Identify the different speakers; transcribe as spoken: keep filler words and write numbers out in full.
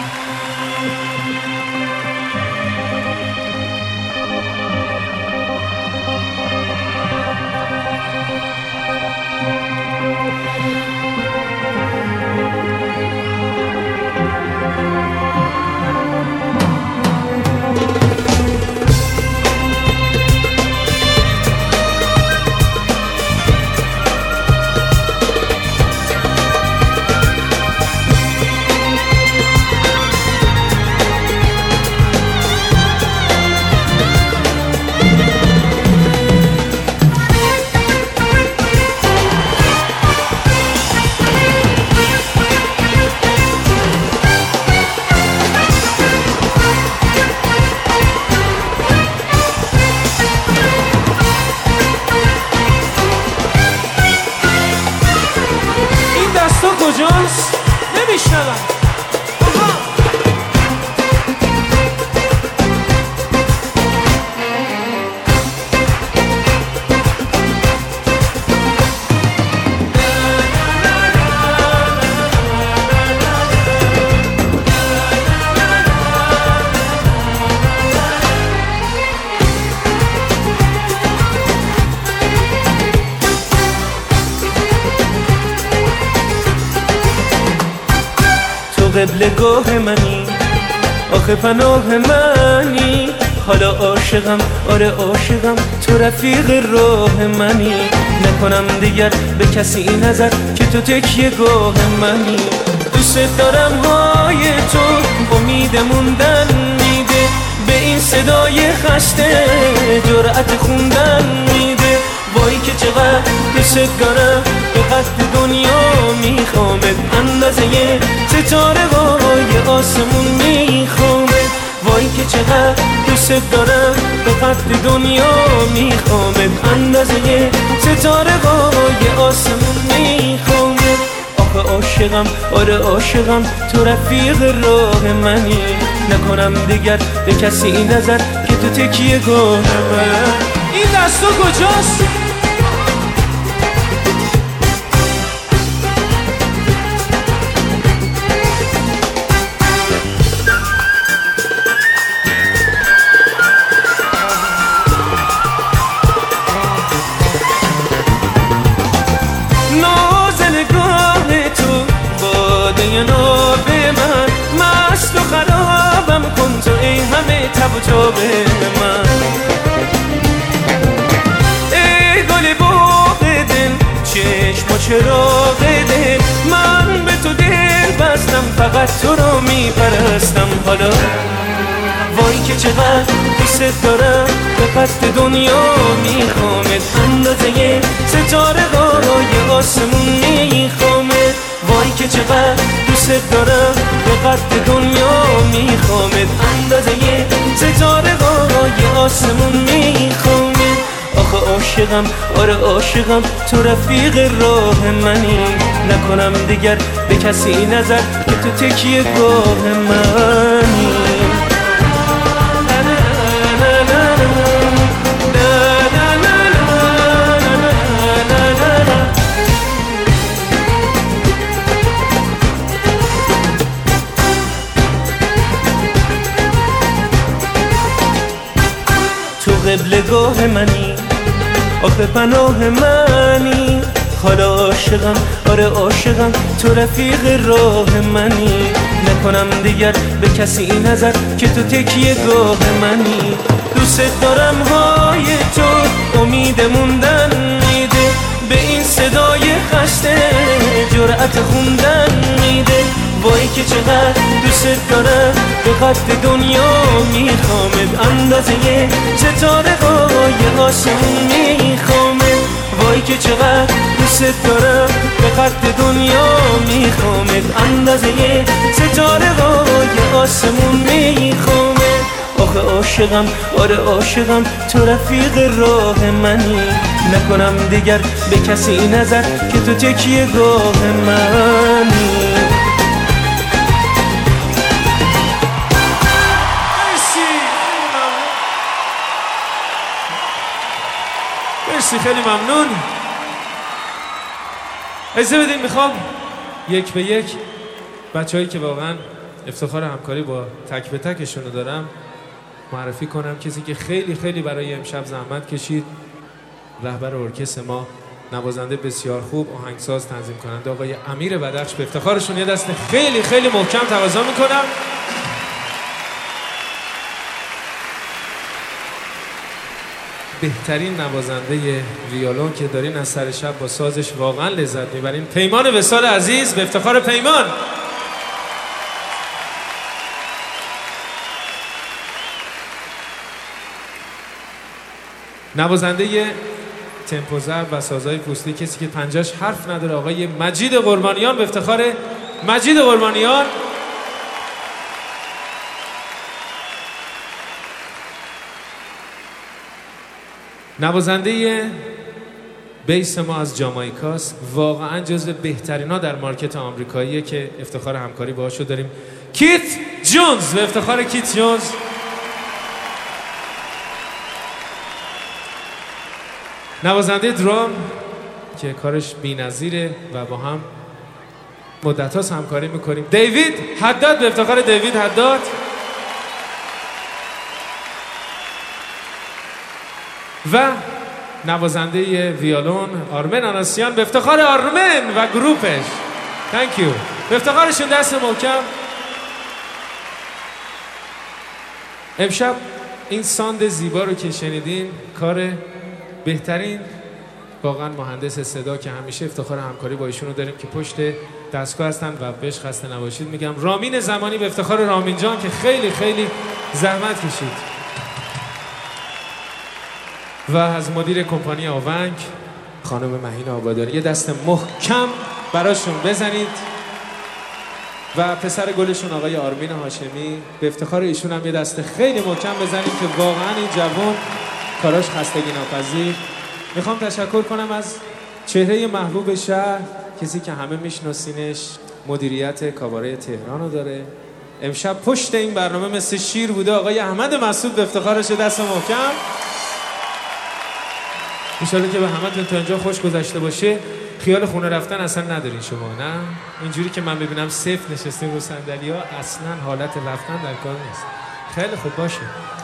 Speaker 1: کجاست؟ نمیشنوم.
Speaker 2: قبلگاه منی، آخه پناه منی، حالا عاشقم، آره عاشقم، تو رفیق راه منی. نکنم دیگر به کسی نظر که تو تکیه گاه منی. دوست دارم های تو امید موندن میده، به این صدای خسته جرأت خوندن میده. وای که چقدر دوست دارم، به قد دنیا میخوامت، اندازه ستاره های آسمون میخوامت. وای که چقدر دوست دارم، به قد دنیا میخوامت، اندازه ستاره های آسمون میخوامت. آخه عاشقم، آره عاشقم، تو رفیق راه منی. نکنم دیگر به کسی نظر که تو تکیه گاه من.
Speaker 1: این دستو کجاست؟
Speaker 2: ناب من مست و خرابم کن تو، ای همه تب و تاب من. ای گل باغ دل، چشم و چراغ دل، من به تو دل بستم، فقط تو رو میپرستم. حالا وای که چقدر دوست دارم، به قد دنیا میخوامت، اندازه ستاره های آسمون میخوامت. وای که چقدر دوست دارم، به قد دنیا میخوامت، اندازه ستاره های آسمون میخوامت. آخه عاشقم، آره عاشقم، تو رفیق راه منی. نکنم دیگر به کسی نظر که تو تکیه گاه منی. قبلگاه منی، آخه پناه منی، حالا عاشقم، آره عاشقم، تو رفیق راه منی. نکنم دیگر به کسی نظر که تو تکیه گاه منی. دوست دارم های تو امید موندن میده، به این صدای خسته جرأت خوندن میده. وای که چقدر دوست دارم، به قد دنیا میخوامت، اندازه ستاره های آسمون میخوامت. وای که چقدر دوست دارم، به قد دنیا میخوامت، اندازه ستاره های آسمون میخوامت. آخه عاشقم، آره عاشقم، تو رفیق راه منی. نکنم دیگر به کسی نظر که تو تکیه گاه منی.
Speaker 1: مرسی، خیلی ممنون. اجازه بدین میخوام یک به یک بچه‌هایی که واقعا افتخار همکاری با تک به تکشون رو دارم معرفی کنم کسی که خیلی خیلی برای امشب زحمت کشید، رهبر ارکستر ما، نوازنده بسیار خوب، آهنگساز، تنظیم کننده آقای امیر بدخش. به افتخارشون یه دست خیلی خیلی محکم تقاضا میکنم. بهترین نوازنده ویولون که دارین از سر شب با سازش واقعا لذت میبرین، پیمان وصال عزیز. به افتخار پیمان. نوازنده تمپو ضرب و سازهای پوستی، کسی که پنجاش حرف نداره، آقای مجید قربانیان. به افتخار مجید قربانیان. نوازنده بیس ما از جامائیکاست، واقعا جزو بهترینا در مارکت آمریکاییه که افتخار همکاری باهاشو داریم، کیت جونز. به افتخار کیت جونز. نوازنده درام که کارش بی‌نظیره و با هم مدت‌هاست همکاری میکنیم، دیوید حداد. به افتخار دیوید حداد. و نوازنده ویولون آرمن آناسیان. به افتخار آرمن و گروپش. تانک یو. به افتخارشون دست محکم. امشب این ساند زیبا رو که شنیدین کار بهترین واقعا مهندس صدا که همیشه افتخار همکاری با ایشون رو داریم که پشت دستگاه هستن و بهش خسته نباشید میگم، رامین زمانی. به افتخار رامین جان که خیلی خیلی زحمت کشید. و از مدیر کمپانی آونگ خانم مهین آبادانی یه دست محکم براشون بزنید. و پسر گلشون آقای آرمین هاشمی، به افتخار ایشون هم یه دست خیلی محکم بزنید که واقعا این جوان کاراش خستگی ناپذیر. میخوام تشکر کنم از چهره محبوب شهر، کسی که همه میشناسینش، مدیریت کاباره تهران رو داره. امشب پشت این برنامه مثل شیر بوده آقای احمد مسعود. به افتخارش دست محکم. انشالله که به همتون تا اینجا خوش گذشته باشه. خیال خونه رفتن اصلا ندارین شما، نه؟ اینجوری که من ببینم صفر نشستین رو صندلی‌ها، اصلا حالت رفتن در کار نیست. خیلی خوب باشه.